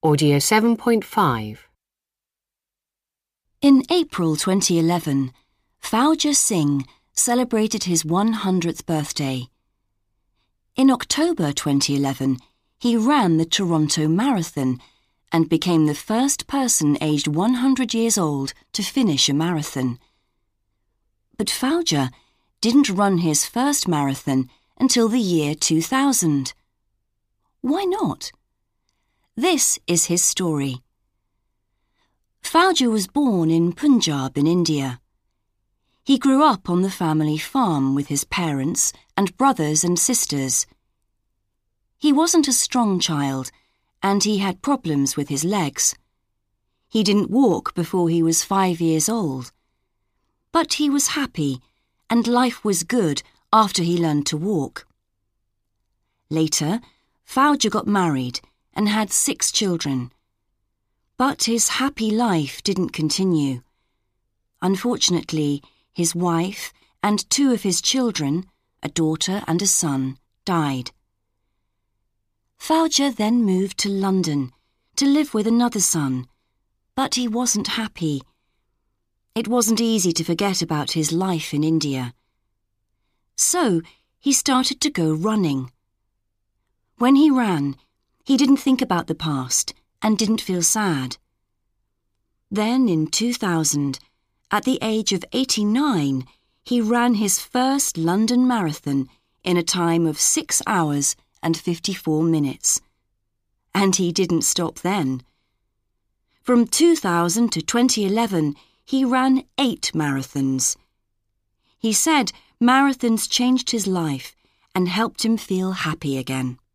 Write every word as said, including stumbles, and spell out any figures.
Audio seven point five. In April twenty eleven, Fauja Singh celebrated his one hundredth birthday. In October twenty eleven, he ran the Toronto Marathon and became the first person aged one hundred years old to finish a marathon. But Fauja didn't run his first marathon until the year two thousand. Why not? This is his story. Fauja was born in Punjab in India. He grew up on the family farm with his parents and brothers and sisters. He wasn't a strong child, and he had problems with his legs. He didn't walk before he was five years old. But he was happy, and life was good after he learned to walk. Later, Fauja got married and had six children. But his happy life didn't continue. Unfortunately, his wife and two of his children, a daughter and a son, died. Fauja then moved to London to live with another son, but he wasn't happy. It wasn't easy to forget about his life in India. So he started to go running. When he ran, he didn't think about the past and didn't feel sad. Then in two thousand, at the age of eighty-nine, he ran his first London Marathon in a time of six hours and fifty-four minutes. And he didn't stop then. From two thousand to twenty eleven, he ran eight marathons. He said marathons changed his life and helped him feel happy again.